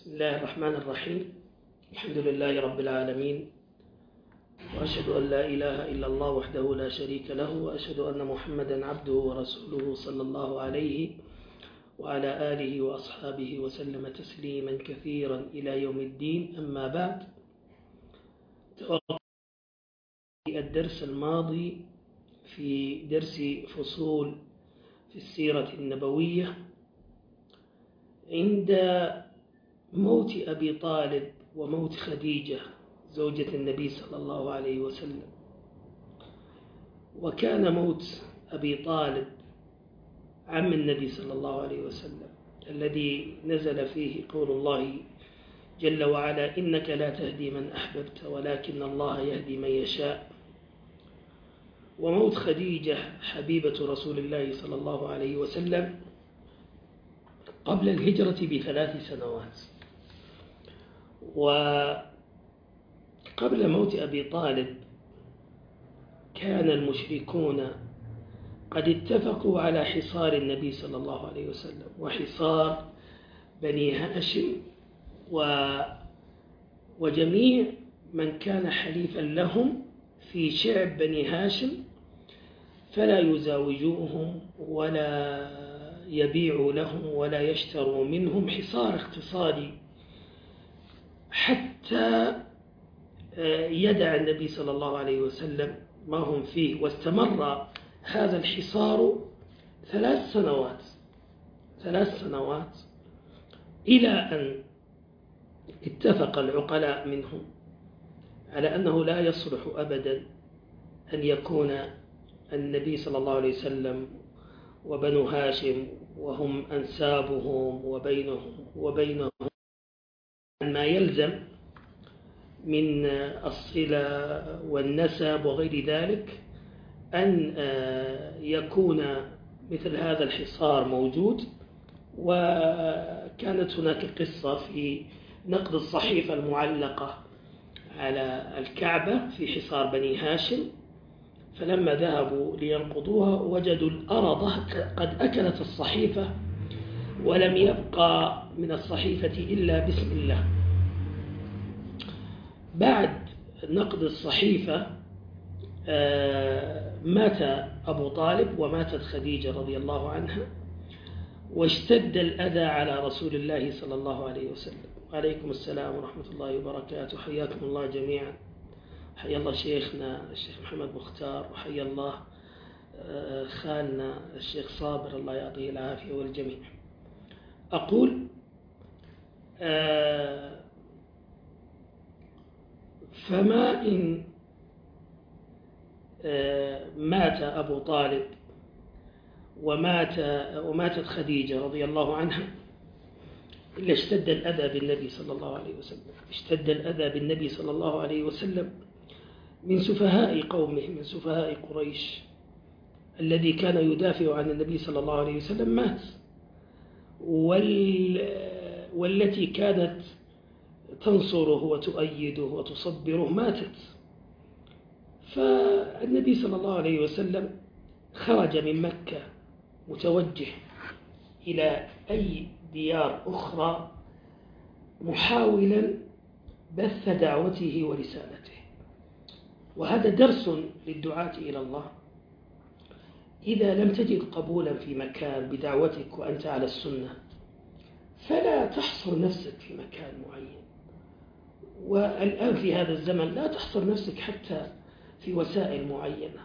بسم الله الرحمن الرحيم. الحمد لله رب العالمين، وأشهد أن لا إله إلا الله وحده لا شريك له، وأشهد أن محمدا عبده ورسوله صلى الله عليه وعلى آله وأصحابه وسلم تسليما كثيرا إلى يوم الدين. أما بعد، توقف الدرس الماضي في درس فصول في السيرة النبوية عند موت أبي طالب وموت خديجة زوجة النبي صلى الله عليه وسلم. وكان موت أبي طالب عم النبي صلى الله عليه وسلم الذي نزل فيه قول الله جل وعلا: إنك لا تهدي من أحببت ولكن الله يهدي من يشاء. وموت خديجة حبيبة رسول الله صلى الله عليه وسلم قبل الهجرة ب3 سنوات. وقبل موت أبي طالب كان المشركون قد اتفقوا على حصار النبي صلى الله عليه وسلم وحصار بني هاشم وجميع من كان حليفا لهم في شعب بني هاشم، فلا يزاوجوهم ولا يبيعوا لهم ولا يشتروا منهم، حصار اقتصادي حتى يدع النبي صلى الله عليه وسلم ما هم فيه. واستمر هذا الحصار 3 سنوات إلى أن اتفق العقلاء منهم على أنه لا يصلح أبدا أن يكون النبي صلى الله عليه وسلم وبنو هاشم وهم أنسابهم وبينهم ما يلزم من الصلة والنسب وغير ذلك، أن يكون مثل هذا الحصار موجود. وكانت هناك قصة في نقد الصحيفة المعلقة على الكعبة في حصار بني هاشم، فلما ذهبوا لينقضوها وجدوا الأرض قد أكلت الصحيفة ولم يبقى من الصحيفة إلا بسم الله. بعد نقد الصحيفة مات أبو طالب وماتت خديجة رضي الله عنها، واشتد الأذى على رسول الله صلى الله عليه وسلم. وعليكم السلام ورحمة الله وبركاته، حياكم الله جميعا. حيا الله شيخنا الشيخ محمد مختار، وحيا الله خالنا الشيخ صابر، الله يعطيه العافية والجميع. أقول فما إن مات أبو طالب وماتت خديجة رضي الله عنها إلا اشتد الأذى بالنبي صلى الله عليه وسلم. اشتد الأذى بالنبي صلى الله عليه وسلم من سفهاء قومه، من سفهاء قريش. الذي كان يدافع عن النبي صلى الله عليه وسلم مات، والتي كانت تنصره وتؤيده وتصبره ماتت. فالنبي صلى الله عليه وسلم خرج من مكة متوجه إلى أي ديار أخرى محاولا بث دعوته ورسالته. وهذا درس للدعاة إلى الله: إذا لم تجد قبولا في مكان بدعوتك وأنت على السنة، فلا تحصر نفسك في مكان معين. والآن في هذا الزمن لا تحصر نفسك حتى في وسائل معينة.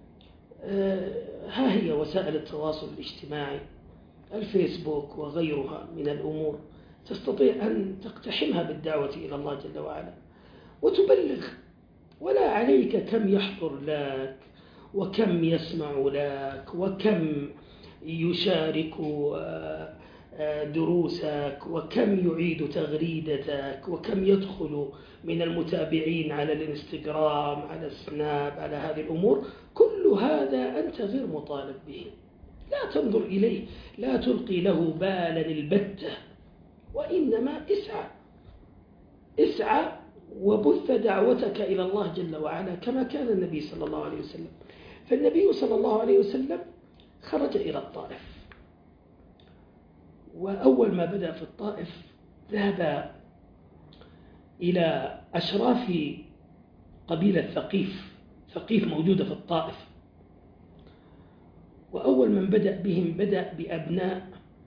ها هي وسائل التواصل الاجتماعي، الفيسبوك وغيرها من الأمور، تستطيع أن تقتحمها بالدعوة إلى الله جل وعلا وتبلغ، ولا عليك كم يحضر لك وكم يسمع لك وكم يشارك دروسك وكم يعيد تغريدتك وكم يدخل من المتابعين على الانستغرام على السناب على هذه الأمور. كل هذا أنت غير مطالب به، لا تنظر إليه، لا تلقي له بالا البتة، وإنما اسعى وبث دعوتك إلى الله جل وعلا كما كان النبي صلى الله عليه وسلم. فالنبي صلى الله عليه وسلم خرج إلى الطائف، وأول ما بدأ في الطائف ذهب إلى أشراف قبيلة ثقيف موجودة في الطائف، وأول من بدأ بهم بدأ بأبناء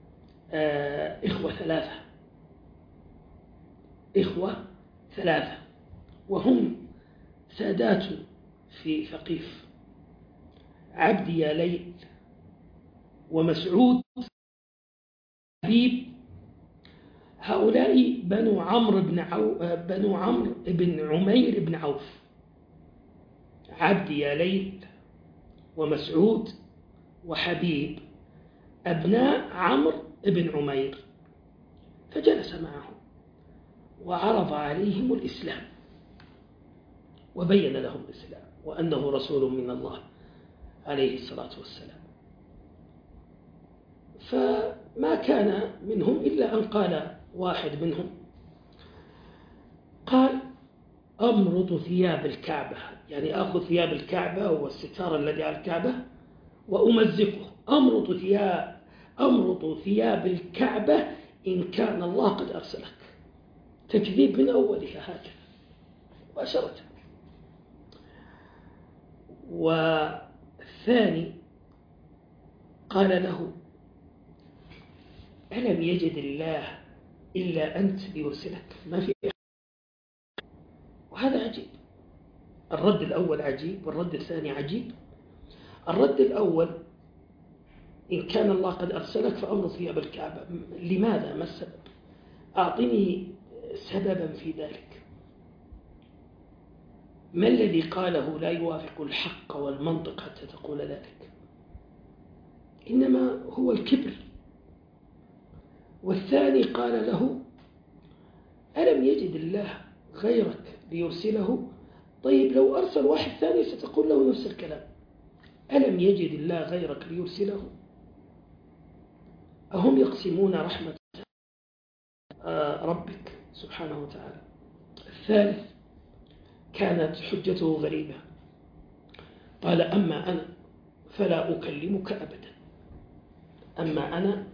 إخوة ثلاثة وهم سادات في ثقيف: عبد يا ليل ومسعود حبيب. هؤلاء بنو عمرو بن عمير بن عوف. عبد يا ليل ومسعود وحبيب أبناء عمرو بن عمير. فجلس معهم وعرض عليهم الإسلام وبين لهم الإسلام وأنه رسول من الله عليه الصلاة والسلام. فما كان منهم إلا أن قال واحد منهم، قال: أمرض ثياب الكعبة، يعني آخذ ثياب الكعبة والستار الذي على الكعبة وأمزقه. أمرض ثياب الكعبة إن كان الله قد أرسلك. تكذيب من أولها هكذا مباشرة. والثاني قال له: ألم يجد الله إلا أنت ليرسلك؟ ما في أحد. وهذا عجيب. الرد الأول عجيب والرد الثاني عجيب. الرد الأول: إن كان الله قد أرسلك فأمر ثياب الكعبة. لماذا؟ ما السبب؟ أعطني سببا في ذلك. ما الذي قاله لا يوافق الحق والمنطق حتى تقول ذلك؟ إنما هو الكبر. والثاني قال له: ألم يجد الله غيرك ليرسله؟ طيب لو أرسل واحد ثاني ستقول له نفس الكلام. ألم يجد الله غيرك ليرسله؟ أهم يقسمون رحمة ربك سبحانه وتعالى؟ الثالث كانت حجته غريبة. قال: أما أنا فلا أكلمك أبدا. أما أنا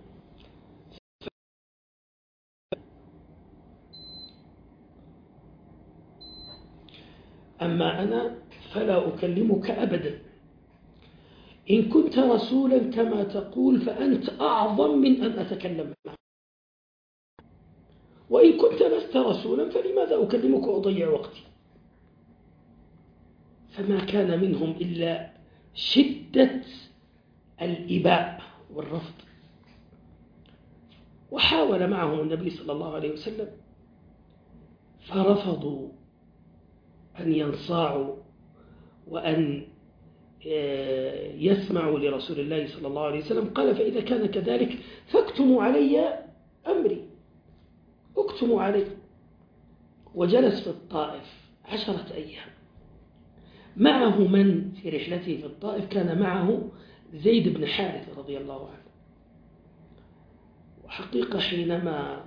فلا أكلمك أبدا. إن كنت رسولا كما تقول فأنت أعظم من أن أتكلم معك، وإن كنت لست رسولا فلماذا أكلمك وأضيع وقتي؟ فما كان منهم إلا شدة الإباء والرفض. وحاول معهم النبي صلى الله عليه وسلم فرفضوا أن ينصاعوا وأن يسمعوا لرسول الله صلى الله عليه وسلم. قال: فإذا كان كذلك فاكتموا علي أمري، اكتموا علي. وجلس في الطائف 10 أيام. معه من في رحلته في الطائف؟ كان معه زيد بن حارثة رضي الله عنه. وحقيقة حينما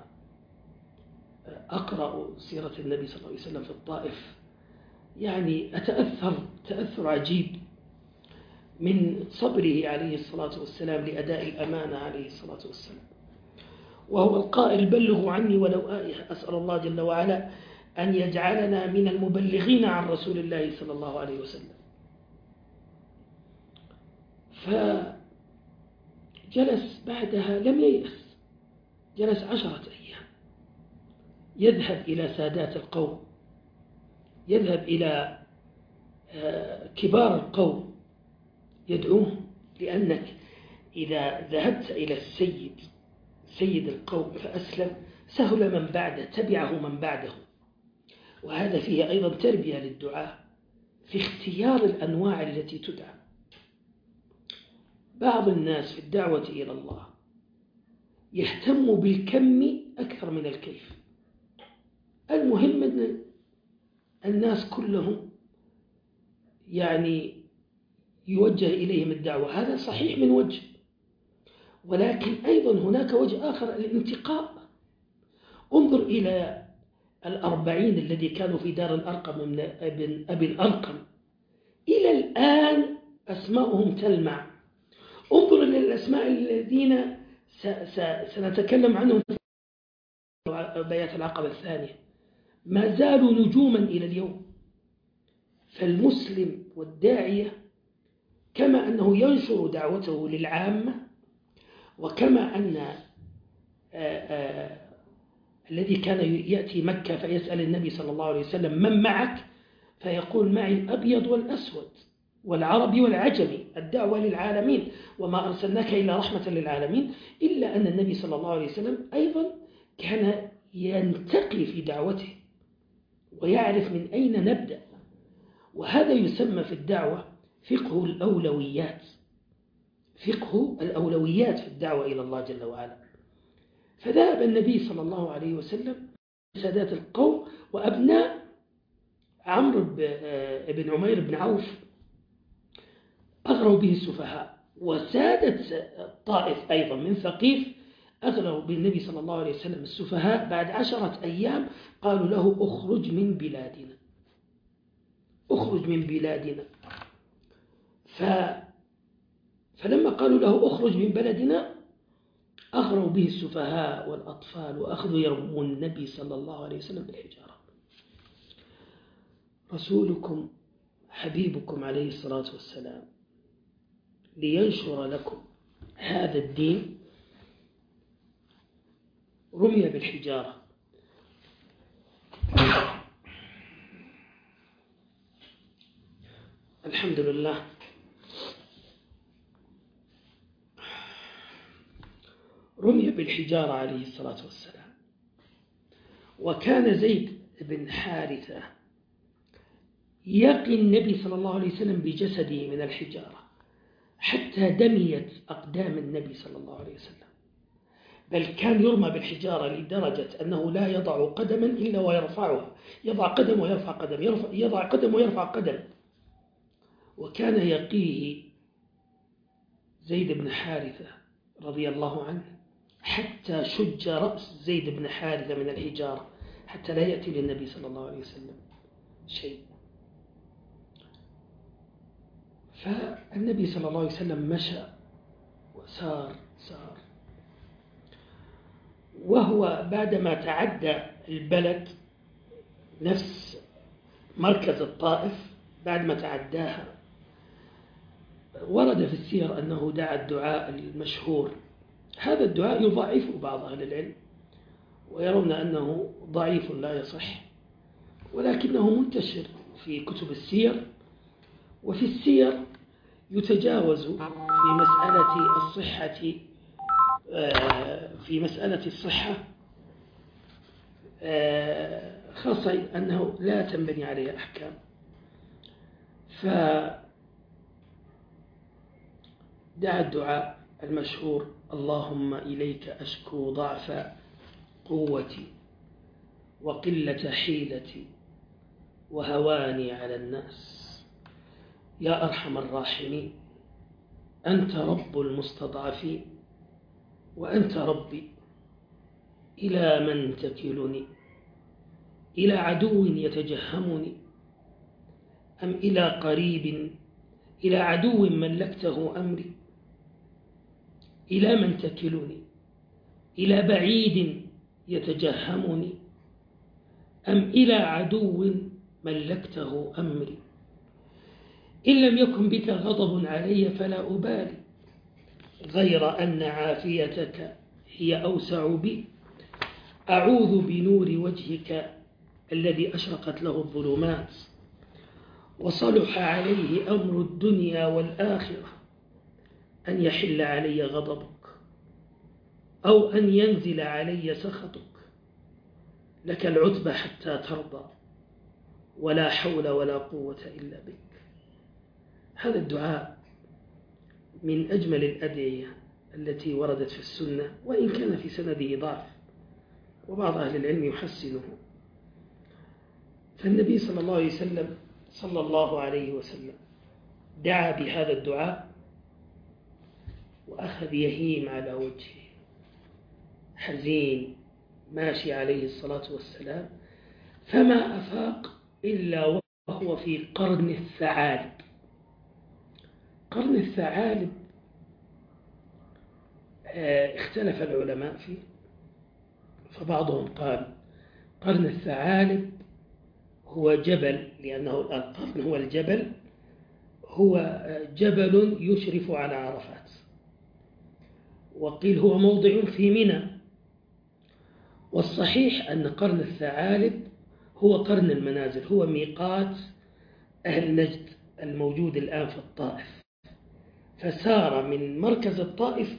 أقرأ سيرة النبي صلى الله عليه وسلم في الطائف يعني أتأثر تأثر عجيب من صبره عليه الصلاة والسلام لأداء الأمانة عليه الصلاة والسلام. وهو القائل: بلغوا عني ولو آية. أسأل الله جل وعلا أن يجعلنا من المبلغين عن رسول الله صلى الله عليه وسلم. فجلس بعدها لم ييأس، جلس 10 أيام يذهب إلى سادات القوم، يذهب إلى كبار القوم يدعوهم. لأنك إذا ذهبت إلى سيد القوم فأسلم سهل من بعده، تبعه من بعده. وهذا فيه أيضا تربية للدعاء في اختيار الأنواع التي تدعى. بعض الناس في الدعوة إلى الله يهتم بالكم أكثر من الكيف. المهم أن الناس كلهم يعني يوجه إليهم الدعوة، هذا صحيح من وجه، ولكن أيضا هناك وجه آخر، الانتقاء. انظر إلى 40 الذي كانوا في دار الأرقم من أبي الأرقم، إلى الآن أسماؤهم تلمع. انظر إلى الأسماء الذين سنتكلم عنهم بيعة العقبة الثانية، ما زالوا نجوما إلى اليوم. فالمسلم والداعية كما أنه ينشر دعوته للعامة، وكما أن الذي كان يأتي مكة فيسأل النبي صلى الله عليه وسلم من معك، فيقول معي الأبيض والأسود والعربي والعجمي، الدعوة للعالمين، وما أرسلناك إلا رحمة للعالمين. إلا أن النبي صلى الله عليه وسلم أيضا كان ينتقي في دعوته ويعرف من أين نبدأ، وهذا يسمى في الدعوة فقه الأولويات، فقه الأولويات في الدعوة إلى الله جل وعلا. فذهب النبي صلى الله عليه وسلم سادات القوم وأبناء عمرو بن عمير بن عوف أغروا به السفهاء، وسادة الطائف أيضا من ثقيف أغروا بالنبي صلى الله عليه وسلم السفهاء. بعد 10 أيام قالوا له أخرج من بلادنا، أخرج من بلادنا. فلما قالوا له أخرج من بلدنا أغروا به السفهاء والأطفال، وأخذوا يرمون النبي صلى الله عليه وسلم بالحجارة. رسولكم حبيبكم عليه الصلاة والسلام لينشر لكم هذا الدين رمي بالحجارة. الحمد لله. رمي بالحجارة عليه الصلاة والسلام. وكان زيد بن حارثة يقي النبي صلى الله عليه وسلم بجسده من الحجارة حتى دميت أقدام النبي صلى الله عليه وسلم، بل كان يرمى بالحجارة لدرجة أنه لا يضع قدما إلا ويرفعها، يضع قدم ويرفع قدم، يضع قدم ويرفع قدم. وكان يقيه زيد بن حارثة رضي الله عنه حتى شج رأس زيد بن حارثة من الحجارة حتى لا يأتي للنبي صلى الله عليه وسلم شيء. فالنبي صلى الله عليه وسلم مشى وسار، وهو بعدما تعدى البلد نفس مركز الطائف، بعد ما تعداها ورد في السير أنه دعا الدعاء المشهور. هذا الدعاء يضعفه بعض أهل العلم ويرون أنه ضعيف لا يصح، ولكنه منتشر في كتب السير. وفي السير يتجاوز في مسألة الصحة، خاصة أنه لا تنبني عليه أحكام. فدعا الدعاء المشهور: اللهم إليك أشكو ضعف قوتي وقلة حيلتي وهواني على الناس، يا أرحم الراحمين، أنت رب المستضعفين وأنت ربي، إلى من تكلني؟ إلى عدو يتجهمني أم إلى قريب؟ إلى عدو ملكته أمري، إلى من تكلني؟ إلى بعيد يتجهمني أم إلى عدو ملكته أمري؟ إن لم يكن بك غضب علي فلا أبالي، غير أن عافيتك هي أوسع بي، أعوذ بنور وجهك الذي أشرقت له الظلمات وصلح عليه أمر الدنيا والآخرة، أن يحل علي غضبك أو أن ينزل علي سخطك، لك العتبى حتى ترضى، ولا حول ولا قوة إلا بك. هذا الدعاء من أجمل الأدعية التي وردت في السنة، وإن كان في سنده ضعف وبعض أهل العلم يحسنه. فالنبي صلى الله عليه وسلم دعا بهذا الدعاء وأخذ يهيم على وجهه حزين ماشي عليه الصلاة والسلام، فما أفاق إلا وهو في قرن الثعالب. قرن الثعالب اختلف العلماء فيه، فبعضهم قال قرن الثعالب هو جبل، لأنه القرن هو الجبل، هو جبل يشرف على عرفات، وقيل هو موضع في منى. والصحيح أن قرن الثعالب هو قرن المنازل، هو ميقات أهل نجد الموجود الآن في الطائف، فسار من مركز الطائف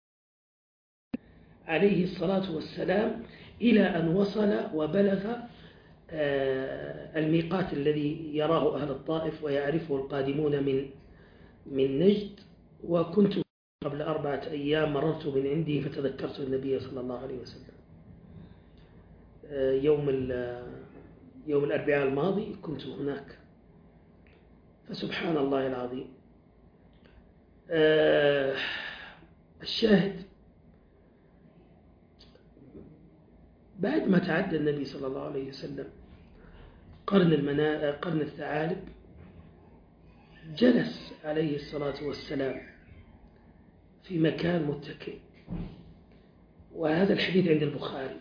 عليه الصلاة والسلام إلى أن وصل وبلغ الميقات الذي يراه أهل الطائف ويعرفه القادمون من نجد. وكنت قبل 4 أيام مررت من عندي فتذكرت النبي صلى الله عليه وسلم يوم الأربعاء الماضي كنت هناك، فسبحان الله العظيم. الشاهد بعد ما تعدى النبي صلى الله عليه وسلم قرن الثعالب، جلس عليه الصلاة والسلام في مكان متكئ، وهذا الحديث عند البخاري.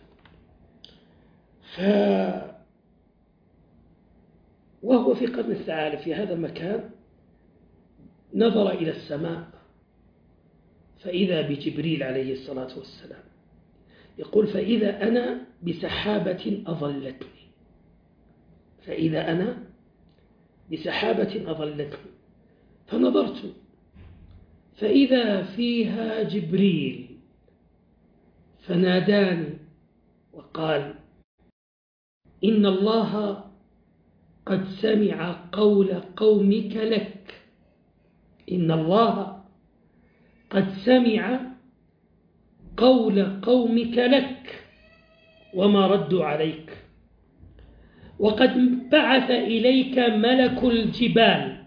وهو في قرن الثعالب في هذا المكان نظر إلى السماء فإذا بجبريل عليه الصلاة والسلام يقول: فإذا أنا بسحابة أظلتني، فإذا أنا بسحابة أظلتني، فنظرت فإذا فيها جبريل فناداني وقال: إن الله قد سمع قول قومك لك، إن الله قد سمع قول قومك لك وما ردوا عليك، وقد بعث إليك ملك الجبال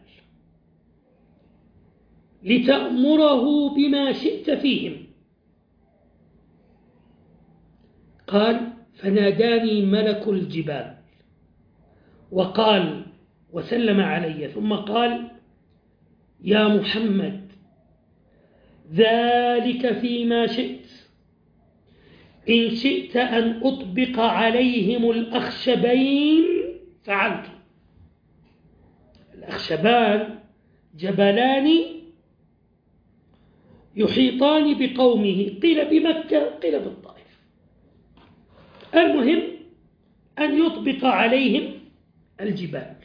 لتأمره بما شئت فيهم. قال: فناداني ملك الجبال وقال وسلم علي، ثم قال: يا محمد ذلك فيما شئت، إن شئت أن أطبق عليهم الأخشبين فعلت. الأخشبان جبلان يحيطان بقومه، قيل بمكة قيل بالطائف، المهم أن يطبق عليهم الجبال.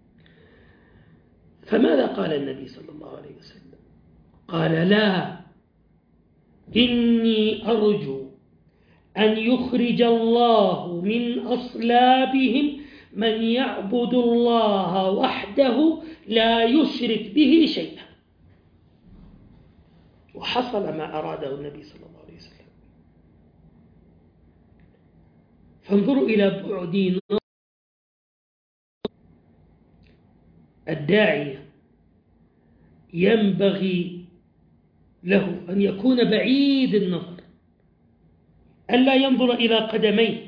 فماذا قال النبي صلى الله عليه وسلم؟ قال: لا، إني أرجو أن يخرج الله من أصلابهم من يعبد الله وحده لا يشرك به شيئا. وحصل ما أراده النبي صلى الله عليه وسلم. فانظروا إلى بعد الداعية، ينبغي له أن يكون بعيد النظر، ألا ينظر إلى قدميه،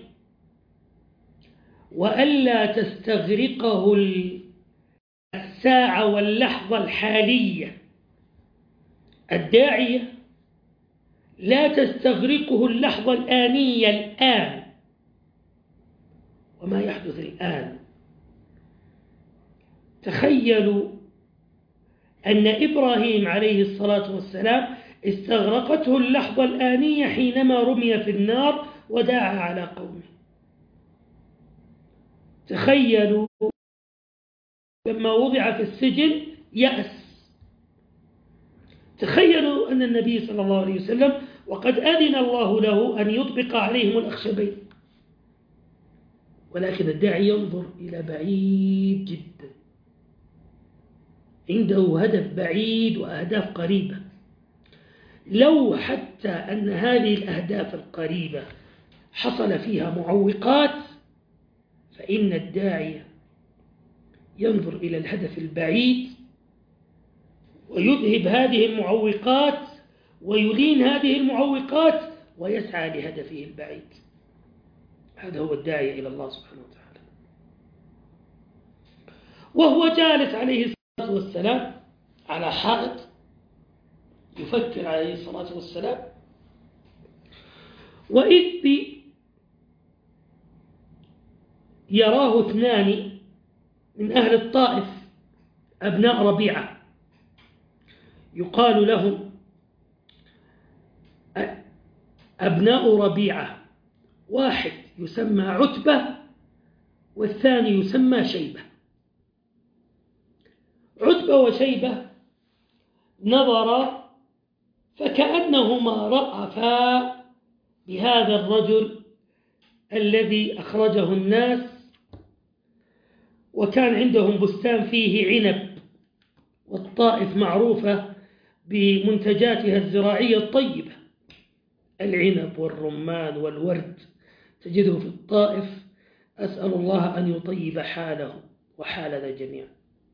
وألا تستغرقه الساعة واللحظة الحالية. الداعية لا تستغرقه اللحظة الآنية الآن وما يحدث الآن. تخيلوا أن إبراهيم عليه الصلاة والسلام استغرقته اللحظة الآنية حينما رمي في النار ودعا على قومه. تخيلوا لما وضع في السجن يأس. تخيلوا أن النبي صلى الله عليه وسلم وقد أذن الله له أن يطبق عليهم الأخشبين، ولكن الداعي ينظر إلى بعيد جدا، عنده هدف بعيد وأهداف قريبة. لو حتى أن هذه الأهداف القريبة حصل فيها معوقات، فإن الداعية ينظر إلى الهدف البعيد ويذهب هذه المعوقات ويلين هذه المعوقات ويسعى لهدفه البعيد. هذا هو الداعية إلى الله سبحانه وتعالى. وهو جالس عليه الصلاة والسلام على حائط يفكر عليه الصلاة والسلام، وإذ يراه اثنان من أهل الطائف أبناء ربيعة يقال لهم أبناء ربيعة، واحد يسمى عتبة والثاني يسمى شيبة. عتبة وشيبة نظرا فكأنهما رأفا بهذا الرجل الذي أخرجه الناس، وكان عندهم بستان فيه عنب، والطائف معروفة بمنتجاتها الزراعية الطيبة، العنب والرمان والورد تجده في الطائف. أسأل الله أن يطيب حاله وحالنا جميعا.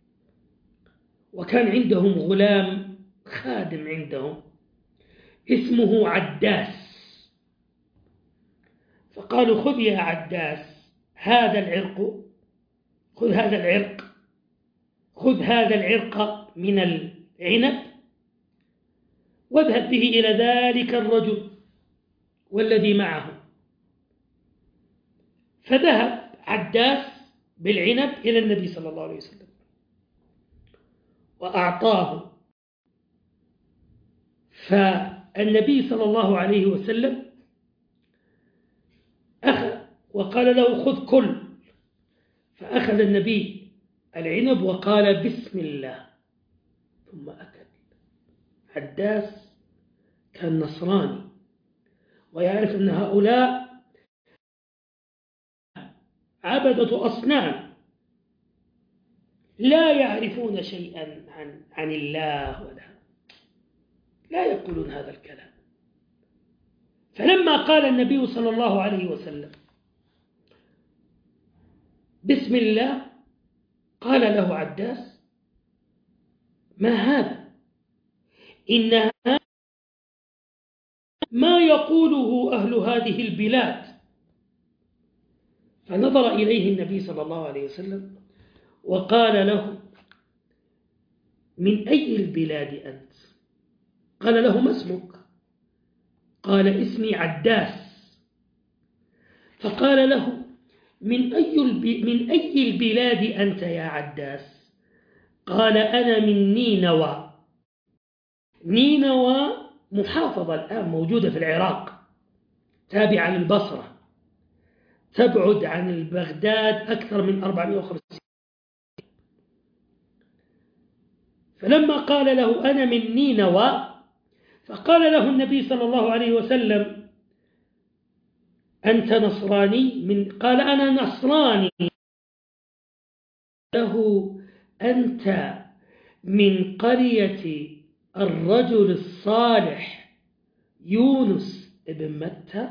وكان عندهم غلام خادم عندهم اسمه عداس، فقالوا خذ يا عداس هذا العرق، خذ هذا العرق من العنب واذهب به إلى ذلك الرجل والذي معه. فذهب عداس بالعنب إلى النبي صلى الله عليه وسلم وأعطاه، فالنبي صلى الله عليه وسلم أخذ وقال له خذ كل، فأخذ النبي العنب وقال بسم الله ثم أكل. عداس كان نصراني ويعرف أن هؤلاء عبدة أصنام لا يعرفون شيئا عن الله لا يقولون هذا الكلام. فلما قال النبي صلى الله عليه وسلم بسم الله قال له عداس ما هذا؟ إن هذا ما يقوله أهل هذه البلاد. فنظر إليه النبي صلى الله عليه وسلم وقال له من أي البلاد أنت؟ قال له ما اسمك؟ قال اسمي عداس. فقال له من أي البلاد أنت يا عداس؟ قال أنا من نينوى. نينوى محافظة الآن موجودة في العراق تابعة للبصرة، تبعد عن بغداد أكثر من 450. فلما قال له أنا من نينوى فقال له النبي صلى الله عليه وسلم أنت نصراني؟ قال أنا نصراني. له أنت من قرية الرجل الصالح يونس ابن متى؟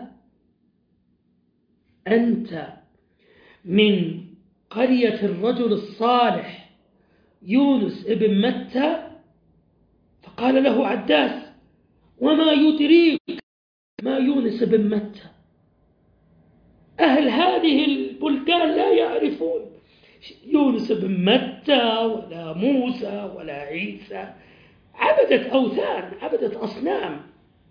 أنت من قرية الرجل الصالح يونس ابن متى؟ فقال له عداس وما يدريك ما يونس ابن متى؟ أهل هذه البلدان لا يعرفون يونس بن متى ولا موسى ولا عيسى، عبدة أوثان، عبدة أصنام.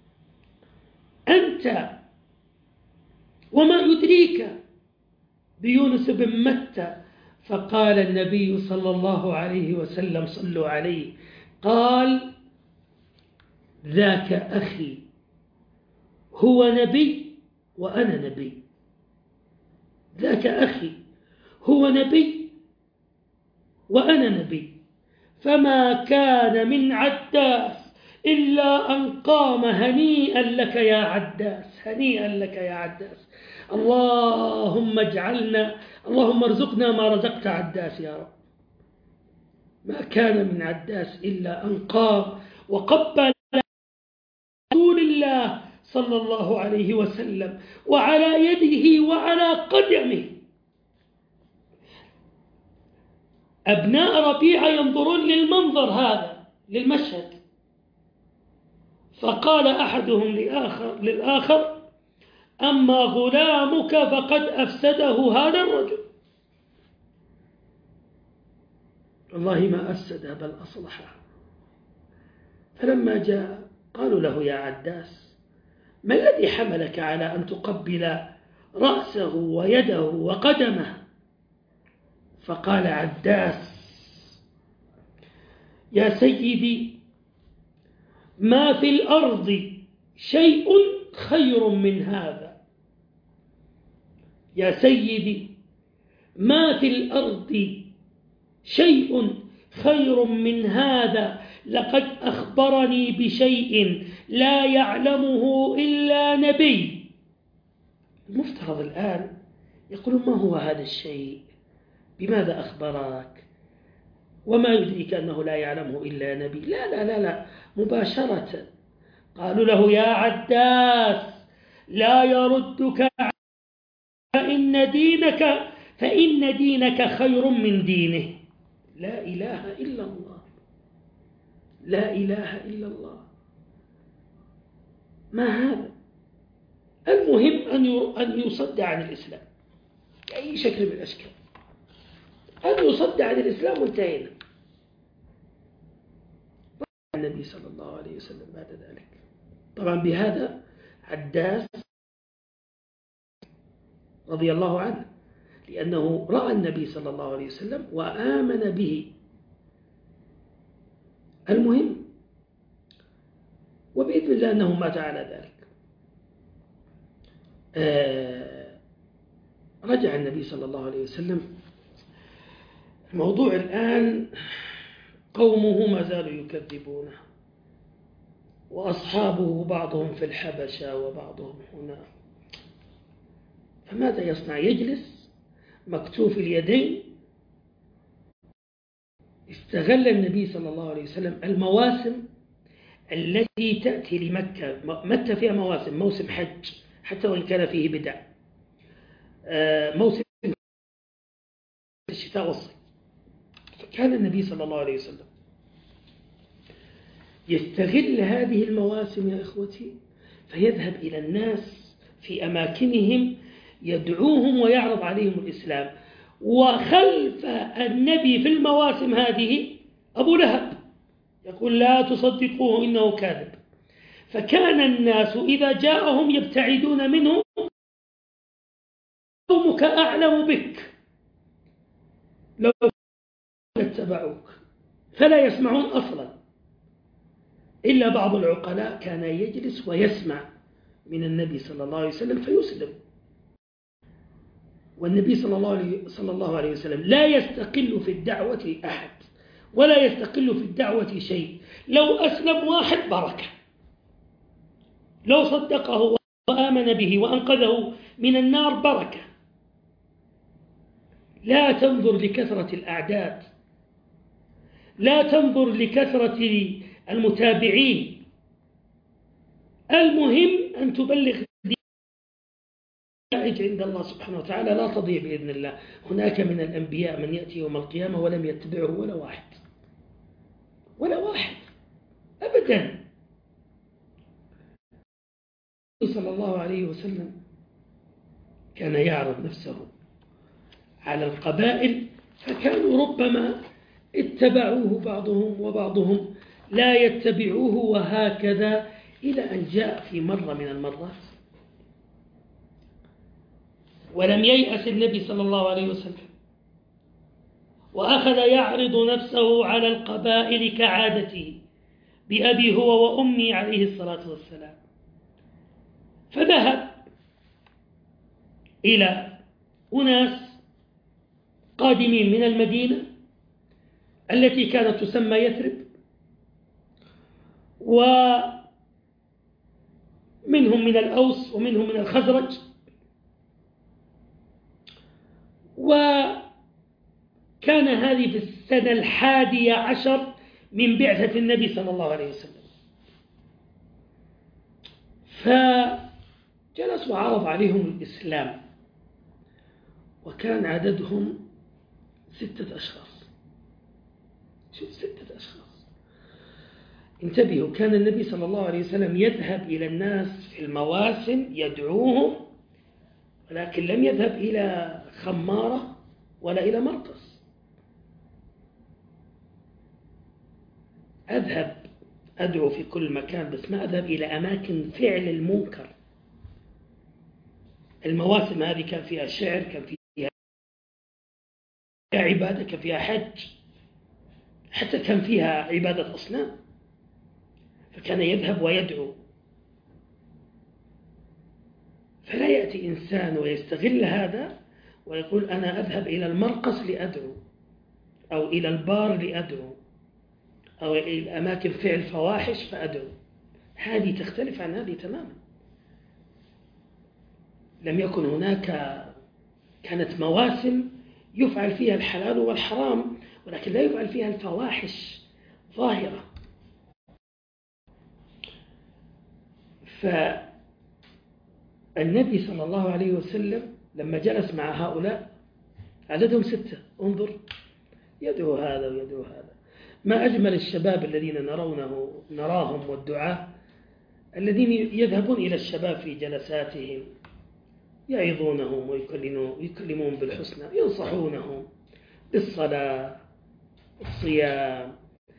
أنت وما يدريك بيونس بن متى؟ فقال النبي صلى الله عليه وسلم صلوا عليه قال ذاك أخي هو نبي وأنا نبي. ذاك أخي هو نبي وأنا نبي. فما كان من عداس إلا أن قام هنيئا لك يا عداس، هنيئا لك يا عداس. اللهم ارزقنا ما رزقت عداس يا رب. ما كان من عداس إلا أن قام وقبل رسول الله صلى الله عليه وسلم وعلى يده وعلى قدمه. أبناء ربيعة ينظرون للمنظر هذا، للمشهد. فقال أحدهم للآخر أما غلامك فقد أفسده هذا الرجل. والله ما أفسده بل أصلحه. فلما جاء قالوا له يا عداس ما الذي حملك على أن تقبل رأسه ويده وقدمه فقال عداس: يا سيدي، ما في الأرض شيء خير من هذا. يا سيدي، ما في الأرض شيء خير من هذا، لقد أخبرني بشيء لا يعلمه إلا نبي. المفترض الآن يقول: ما هو هذا الشيء؟ بماذا أخبرك؟ وما يدريك أنه لا يعلمه إلا نبي؟ لا لا لا لا، مباشرة قالوا له: يا عداس، لا يردك فإن دينك خير من دينه. لا إله إلا الله، لا إله إلا الله. ما هذا؟ المهم أن يصد عن الإسلام بأي شكل من الأشكال، أن يصد عن الإسلام وانتهينا. النبي صلى الله عليه وسلم بعد ذلك طبعا بهذا عداس رضي الله عنه، لأنه رأى النبي صلى الله عليه وسلم وآمن به. المهم، وبإذن الله أنه مات على ذلك. رجع النبي صلى الله عليه وسلم. الموضوع الآن قومه ما زالوا يكذبونه، وأصحابه بعضهم في الحبشة وبعضهم هنا. فماذا يصنع؟ يجلس مكتوف اليدين. استغل النبي صلى الله عليه وسلم المواسم التي تأتي لمكة. مكة فيها مواسم: موسم حج حتى وإن كان فيه بدع، موسم الشتاء والصيف. فكان النبي صلى الله عليه وسلم يستغل هذه المواسم يا إخوتي، فيذهب إلى الناس في أماكنهم يدعوهم ويعرض عليهم الإسلام. وخلف النبي في المواسم هذه أبو لهب يقول: لا تصدقوه إنه كاذب. فكان الناس إذا جاءهم يبتعدون منه: قومك أعلم بك، لو اتبعوك. فلا يسمعون أصلا. إلا بعض العقلاء كان يجلس ويسمع من النبي صلى الله عليه وسلم فيسلم. والنبي صلى الله عليه وسلم لا يستقل في الدعوة أحد، ولا يستقل في الدعوة شيء. لو أسلم واحد بركة، لو صدقه وآمن به وأنقذه من النار بركة. لا تنظر لكثرة الأعداد، لا تنظر لكثرة المتابعين، المهم أن تبلغ النتائج عند الله سبحانه وتعالى لا تضيع بإذن الله. هناك من الأنبياء من يأتي يوم القيامة ولم يتبعه ولا واحد، ولا واحد أبدا. صلى الله عليه وسلم كان يعرض نفسه على القبائل، فكانوا ربما اتبعوه بعضهم وبعضهم لا يتبعوه، وهكذا إلى أن جاء في مرة من المرات ولم ييأس النبي صلى الله عليه وسلم، وأخذ يعرض نفسه على القبائل كعادته بأبي هو وأمي عليه الصلاة والسلام. فذهب إلى أناس قادمين من المدينة التي كانت تسمى يثرب، ومنهم من الأوس ومنهم من الخزرج، وكان هذه في السنة 11 من بعثة النبي صلى الله عليه وسلم. فجلس وعرض عليهم الإسلام، وكان عددهم 6 أشخاص. شوف، 6 أشخاص. انتبهوا، كان النبي صلى الله عليه وسلم يذهب إلى الناس في المواسم يدعوهم، ولكن لم يذهب إلى خمارة ولا إلى مرقص. أذهب أدعو في كل مكان، بس ما أذهب إلى أماكن فعل المنكر. المواسم هذه كان فيها شعر، كان فيها عبادة، كان فيها حج، حتى كان فيها عبادة أصنام، فكان يذهب ويدعو. فلا يأتي إنسان ويستغل هذا ويقول أنا أذهب إلى المرقص لأدعو، أو إلى البار لأدعو، أو إلى أماكن فعل فواحش فأدعو. هذه تختلف عن هذه تماما. لم يكن هناك، كانت مواسم يفعل فيها الحلال والحرام، ولكن لا يفعل فيها الفواحش ظاهرة. فالنبي صلى الله عليه وسلم لما جلس مع هؤلاء عددهم 6، انظر، يدعو هذا ويدعو هذا. ما أجمل الشباب الذين نراهم والدعاة الذين يذهبون إلى الشباب في جلساتهم، يعظونهم ويكلمون بالحسنى، ينصحونهم بالصلاة، الصيام.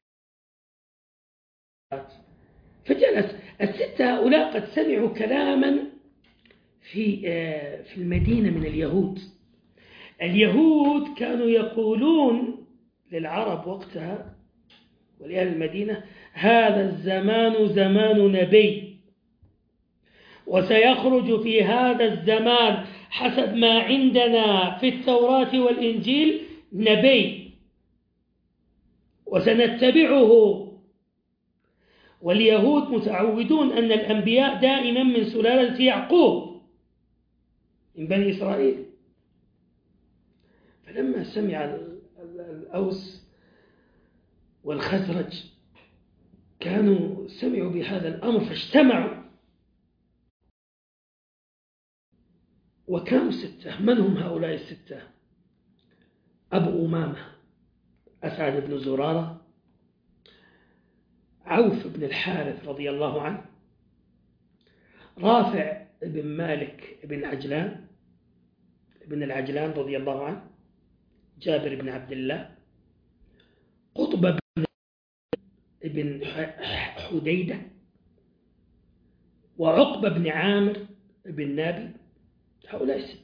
فجلس 6 هؤلاء قد سمعوا كلاما في المدينة من اليهود. اليهود كانوا يقولون للعرب وقتها ولأهل المدينة: هذا الزمان زمان نبي، وسيخرج في هذا الزمان حسب ما عندنا في التوراة والإنجيل نبي وسنتبعه. واليهود متعودون أن الأنبياء دائما من سلالة يعقوب من بني إسرائيل. فلما سمع الأوس والخزرج كانوا سمعوا بهذا الأمر فاجتمعوا، وكانوا 6. من هم هؤلاء 6؟ أبو أمامة أسعد بن زرارة، عوف بن الحارث رضي الله عنه، رافع بن مالك بن العجلان رضي الله عنه، جابر بن عبد الله، قطب بن حديدة، وعقبة بن عامر بن نابي. هؤلاء 6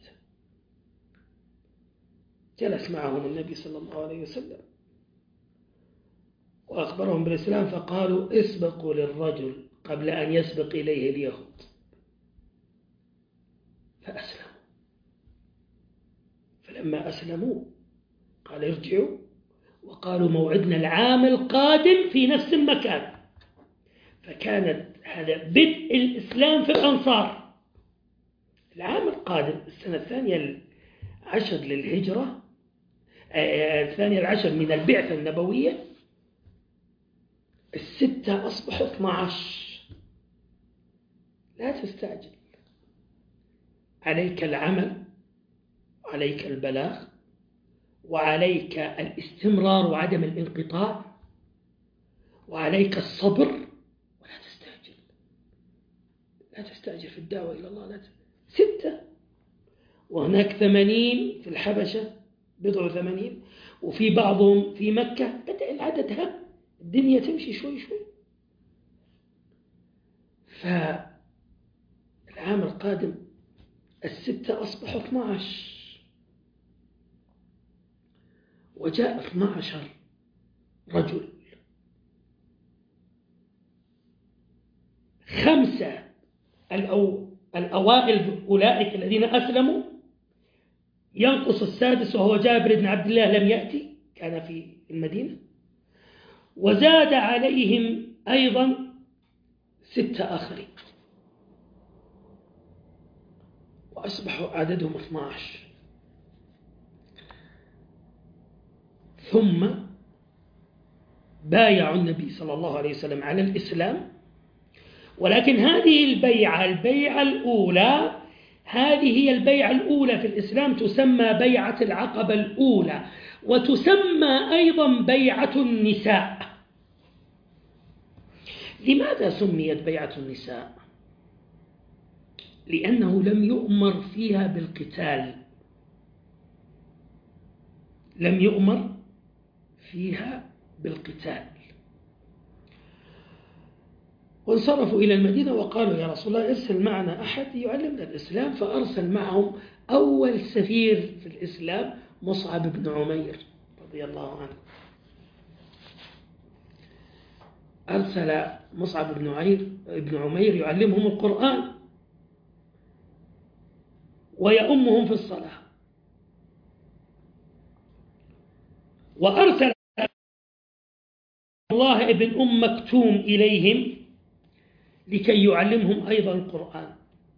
جلس معهم النبي صلى الله عليه وسلم وأخبرهم بالإسلام، فقالوا: اسبقوا للرجل قبل أن يسبق إليه اليهود. فأسلموا. فلما أسلموا قال: ارجعوا، وقالوا: موعدنا العام القادم في نفس المكان. فكانت هذا بدء الإسلام في الأنصار. العام القادم السنة 12 للهجرة، 12 من البعثة النبوية، 6 أصبحوا 12. لا تستعجل، عليك العمل، وعليك البلاغ، وعليك الاستمرار وعدم الانقطاع، وعليك الصبر. ولا تستعجل، لا تستعجل في الدعوة إلى الله. 6، وهناك 80 في الحبشة، بضع 80، وفي بعضهم في مكة. بدأ العدد الدنيا تمشي شوي شوي. فالعام القادم 6 أصبحوا 12، وجاء 12 رجل. 5 الأوائل أولئك الذين أسلموا، ينقص السادس وهو جابر بن عبد الله لم يأتي، كان في المدينة. وزاد عليهم أيضا 6 آخرين، وأصبحوا عددهم 12. ثم بايعوا النبي صلى الله عليه وسلم على الإسلام. ولكن هذه البيعة الأولى، هذه هي البيعة الأولى في الإسلام، تسمى بيعة العقبة الأولى، وتسمى أيضا بيعة النساء. لماذا سميت بيعة النساء؟ لأنه لم يؤمر فيها بالقتال، لم يؤمر فيها بالقتال. وانصرفوا إلى المدينة وقالوا: يا رسول الله، ارسل معنا أحد يعلمنا الإسلام. فأرسل معهم أول سفير في الإسلام مصعب بن عمير رضي الله عنه. أرسل مصعب بن عمير يعلمهم القرآن ويؤمهم في الصلاة، وأرسل الله بن مكتوم إليهم لكي يعلمهم أيضا القرآن.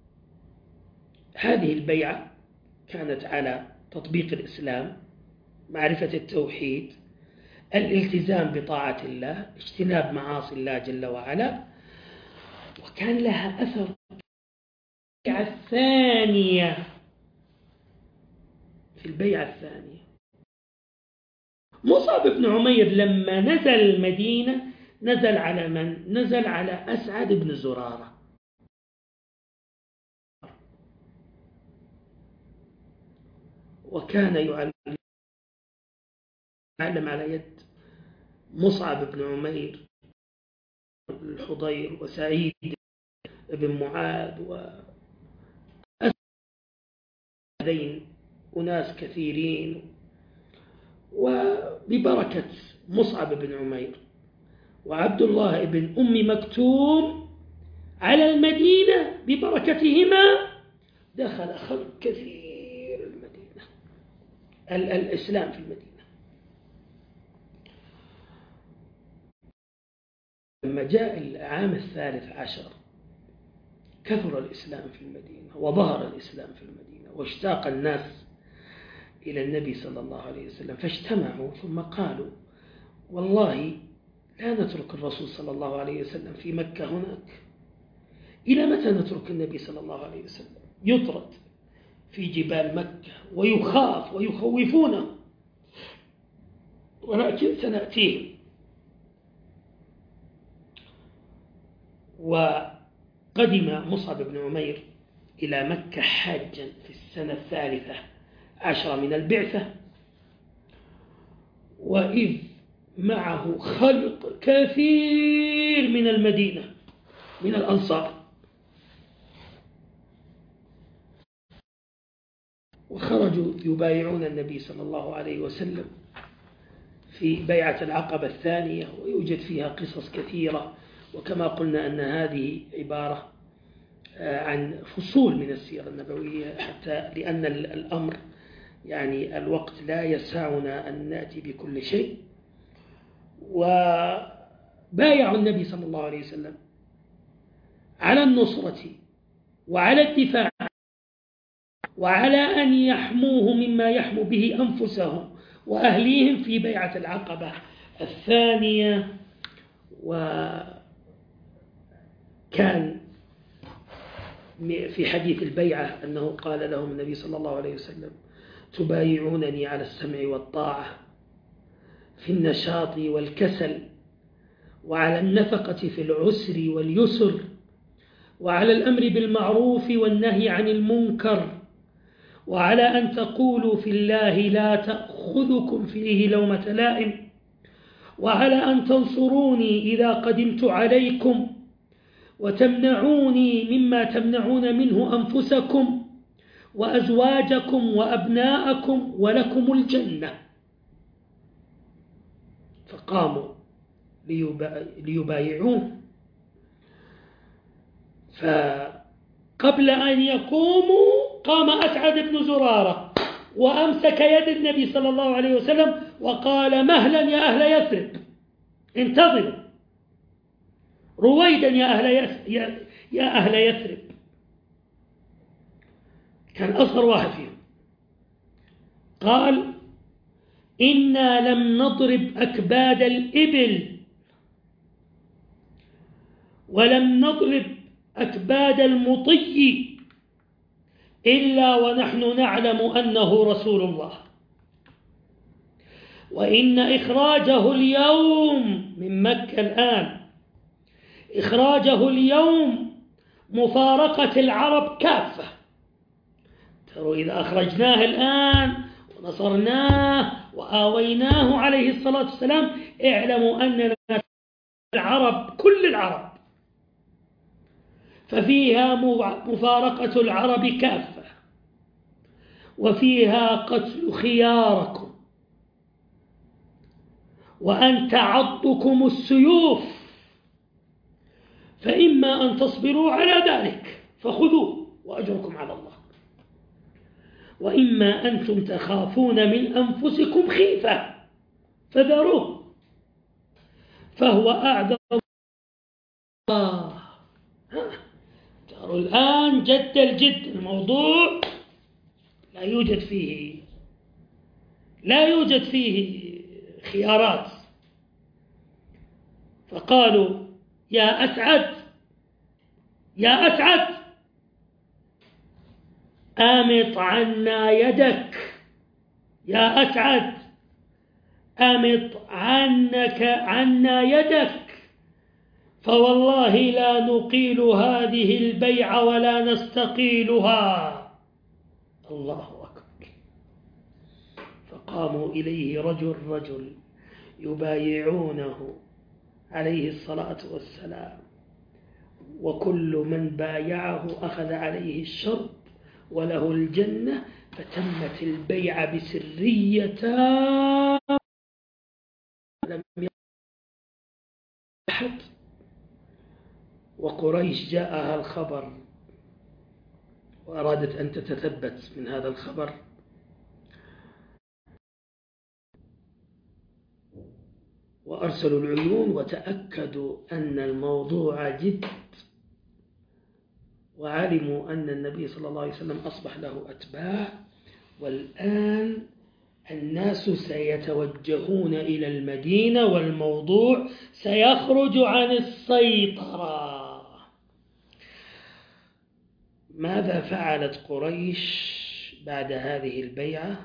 هذه البيعة كانت على تطبيق الإسلام، معرفة التوحيد، الالتزام بطاعة الله، اجتناب معاصي الله جل وعلا. وكان لها أثر. في البيعة الثانية مصعب بن عمير لما نزل المدينة نزل على من؟ نزل على أسعد بن زرارة. وكان يعلم على يد مصعب بن عمير الحضير وسعيد بن معاذ وأسعدين أناس كثيرين. وببركة مصعب بن عمير وعبد الله بن مكتوم على المدينة، ببركتهما دخل خلق كثير المدينة، الإسلام في المدينة. لما جاء العام 13 كثر الإسلام في المدينة وظهر الإسلام في المدينة، واشتاق الناس إلى النبي صلى الله عليه وسلم، فاجتمعوا ثم قالوا: والله لا نترك الرسول صلى الله عليه وسلم في مكة هناك، إلى متى نترك النبي صلى الله عليه وسلم يطرد في جبال مكة ويخاف ويخوفونه، ولكن سنأتيه. وقدم مصعب بن عمير إلى مكة حاجا في السنة 13 من البعثة، وإذ معه خلق كثير من المدينة من الأنصار، وخرجوا يبايعون النبي صلى الله عليه وسلم في بيعة العقبة الثانية، ويوجد فيها قصص كثيرة. وكما قلنا أن هذه عبارة عن فصول من السيرة النبوية، حتى لأن الأمر يعني الوقت لا يسعنا أن نأتي بكل شيء. وبايعوا النبي صلى الله عليه وسلم على النصرة وعلى الدفاع وعلى أن يحموه مما يحمو به أنفسهم وأهليهم في بيعة العقبة الثانية. وكان في حديث البيعة أنه قال لهم النبي صلى الله عليه وسلم: تبايعونني على السمع والطاعة في النشاط والكسل، وعلى النفقة في العسر واليسر، وعلى الأمر بالمعروف والنهي عن المنكر، وعلى أن تقولوا في الله لا تأخذكم فيه لومة لائم، وعلى أن تنصروني إذا قدمت عليكم، وتمنعوني مما تمنعون منه أنفسكم وأزواجكم وأبناءكم ولكم الجنة. فقاموا ليبايعوه، فقبل أن يقوموا قام أسعد بن زرارة وأمسك يد النبي صلى الله عليه وسلم وقال: مهلا يا أهل يثرب، انتظروا رويدا يا أهل يثرب. كان أصغر واحد فيهم. قال: إنا لم نضرب أكباد الإبل ولم نضرب أكباد المطي إلا ونحن نعلم أنه رسول الله، وإن إخراجه اليوم من مكة الآن، إخراجه اليوم مفارقة العرب كافة. تروا إذا أخرجناه الآن ونصرناه وآويناه عليه الصلاة والسلام، اعلموا أننا العرب كل العرب، ففيها مفارقة العرب كافة. وفيها قتل خياركم وأن تعضكم السيوف، فإما أن تصبروا على ذلك فخذوه وأجركم على الله، وإما أنتم تخافون من أنفسكم خيفة فذروه فهو أعذر الله. ترى الآن جد الجد، الموضوع لا يوجد فيه خيارات. فقالوا يا أسعد أمط عنا يدك، يا أسعد أمط عنا يدك، فوالله لا نقيل هذه البيعة ولا نستقيلها. الله أكبر. فقاموا إليه رجل يبايعونه عليه الصلاة والسلام، وكل من بايعه أخذ عليه الشرب وله الجنة، فتمت البيعة بسرية لم أحد. وقريش جاءها الخبر وأرادت أن تتثبت من هذا الخبر، وأرسلوا العيون وتأكدوا أن الموضوع جد، وعلموا أن النبي صلى الله عليه وسلم أصبح له أتباع، والآن الناس سيتوجهون إلى المدينة والموضوع سيخرج عن السيطرة. ماذا فعلت قريش بعد هذه البيعة؟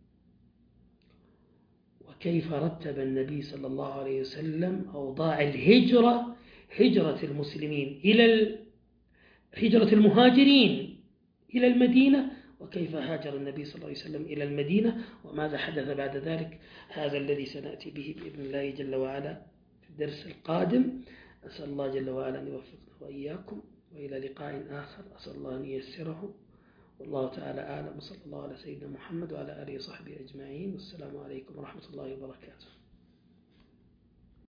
وكيف رتب النبي صلى الله عليه وسلم أوضاع الهجرة، هجرة المسلمين هجرة المهاجرين إلى المدينة، وكيف هاجر النبي صلى الله عليه وسلم إلى المدينة، وماذا حدث بعد ذلك؟ هذا الذي سنأتي به بإذن الله جل وعلا في الدرس القادم. أسأل الله جل وعلا أن يوفقنا وإياكم، وإلى لقاء آخر أسأل الله أن ييسره، والله تعالى أعلم. صلى الله على سيدنا محمد وعلى آله وصحبه أجمعين، والسلام عليكم ورحمة الله وبركاته.